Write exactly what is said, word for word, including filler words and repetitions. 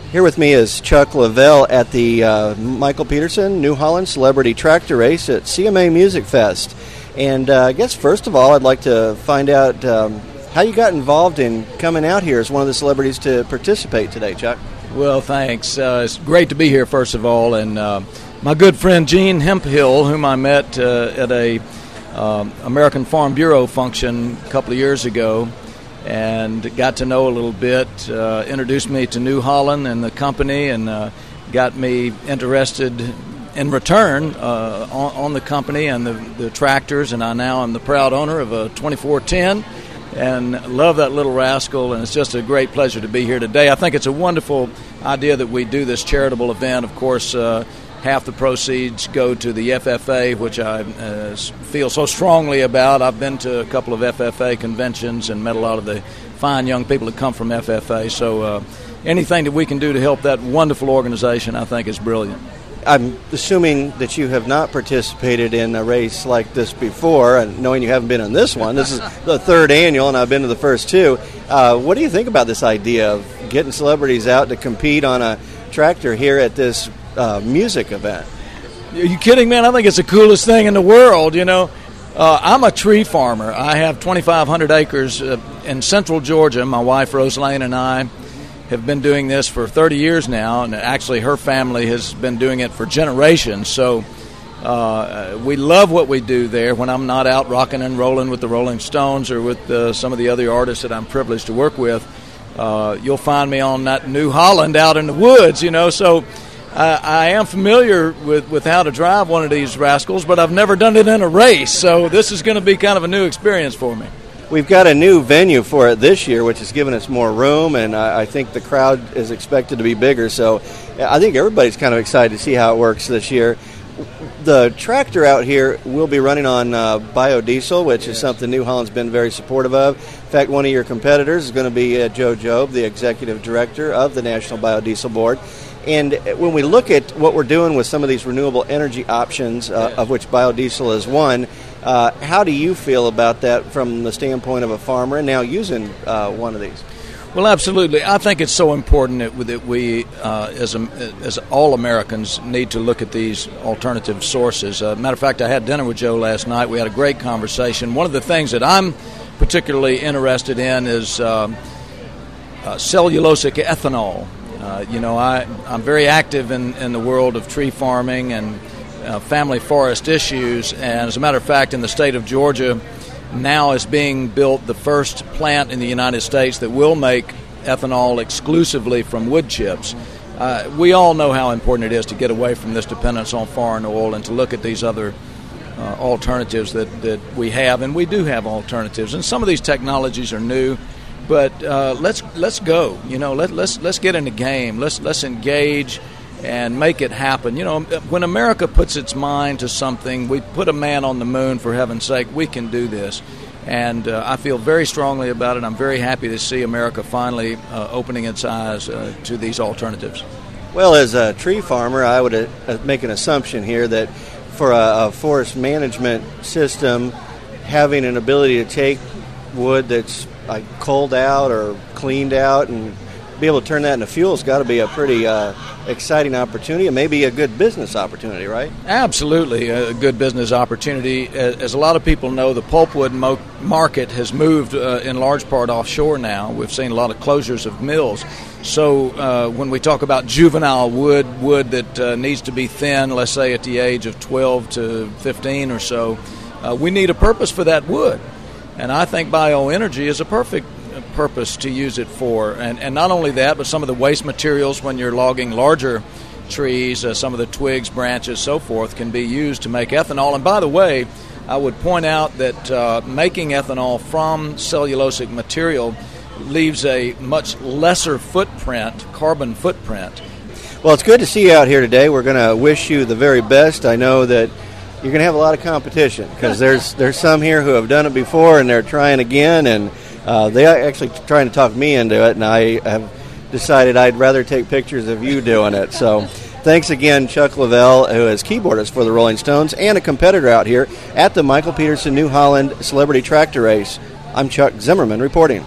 Here with me is Chuck Leavell at the uh, Michael Peterson New Holland Celebrity Tractor Race at C M A Music Fest. And uh, I guess first of all, I'd like to find out um, how you got involved in coming out here as one of the celebrities to participate today, Chuck. Well, thanks. Uh, it's great to be here, first of all. And uh, my good friend Gene Hemphill, whom I met uh, at a um, American Farm Bureau function a couple of years ago, and got to know a little bit, uh, introduced me to New Holland and the company, and uh, got me interested in return uh, on, on the company and the, the tractors, and I now am the proud owner of a twenty-four ten, and love that little rascal, and it's just a great pleasure to be here today. I think it's a wonderful idea that we do this charitable event. Of course, uh, half the proceeds go to the F F A, which I uh, feel so strongly about. I've been to a couple of F F A conventions and met a lot of the fine young people that come from F F A. So uh, anything that we can do to help that wonderful organization, I think, is brilliant. I'm assuming that you have not participated in a race like this before, and knowing you haven't been on this one. This is the third annual, and I've been to the first two. Uh, what do you think about this idea of getting celebrities out to compete on a tractor here at this Uh, music event? Are you kidding, man? I think it's the coolest thing in the world, you know. Uh, I'm a tree farmer. I have twenty-five hundred acres uh, in central Georgia. My wife, Rose Lane, and I have been doing this for thirty years now, and actually her family has been doing it for generations. So uh, we love what we do there. When I'm not out rocking and rolling with the Rolling Stones or with uh, some of the other artists that I'm privileged to work with, uh, you'll find me on that New Holland out in the woods, you know. So Uh, I am familiar with, with how to drive one of these rascals, but I've never done it in a race, so this is going to be kind of a new experience for me. We've got a new venue for it this year, which has given us more room, and I, I think the crowd is expected to be bigger, so I think everybody's kind of excited to see how it works this year. The tractor out here will be running on uh, biodiesel, which yes. is something New Holland's been very supportive of. In fact, one of your competitors is going to be uh, Joe Jobe, the executive director of the National Biodiesel Board. And when we look at what we're doing with some of these renewable energy options, uh, yeah. of which biodiesel is one, uh, how do you feel about that from the standpoint of a farmer and now using uh, one of these? Well, absolutely. I think it's so important that, that we, uh, as a, as all Americans, need to look at these alternative sources. Uh, matter of fact, I had dinner with Joe last night. We had a great conversation. One of the things that I'm particularly interested in is uh, uh, cellulosic ethanol. Uh, you know, I, I'm very active in, in the world of tree farming and uh, family forest issues, and as a matter of fact, in the state of Georgia, now is being built the first plant in the United States that will make ethanol exclusively from wood chips. Uh, we all know how important it is to get away from this dependence on foreign oil and to look at these other uh, alternatives that, that we have, and we do have alternatives, and some of these technologies are new. But uh, let's let's go. You know, let let's let's get in the game. Let's let's engage and make it happen. You know, when America puts its mind to something, we put a man on the moon. For heaven's sake, we can do this, and uh, I feel very strongly about it. I'm very happy to see America finally uh, opening its eyes uh, to these alternatives. Well, as a tree farmer, I would uh, make an assumption here that for a, a forest management system, having an ability to take wood that's like culled out or cleaned out and be able to turn that into fuel has got to be a pretty uh, exciting opportunity and maybe a good business opportunity, right? Absolutely, a good business opportunity. As a lot of people know, the pulpwood mo- market has moved uh, in large part offshore now. We've seen a lot of closures of mills. So uh, when we talk about juvenile wood, wood that uh, needs to be thin, let's say at the age of twelve to fifteen or so, uh, we need a purpose for that wood. And I think bioenergy is a perfect purpose to use it for. And, and not only that, but some of the waste materials when you're logging larger trees, uh, some of the twigs, branches, so forth, can be used to make ethanol. And by the way, I would point out that uh, making ethanol from cellulosic material leaves a much lesser footprint, carbon footprint. Well, it's good to see you out here today. We're going to wish you the very best. I know that you're going to have a lot of competition because there's there's some here who have done it before and they're trying again, and uh, they are actually trying to talk me into it, and I have decided I'd rather take pictures of you doing it. So thanks again, Chuck Leavell, who is keyboardist for the Rolling Stones and a competitor out here at the Michael Peterson New Holland Celebrity Tractor Race. I'm Chuck Zimmerman reporting.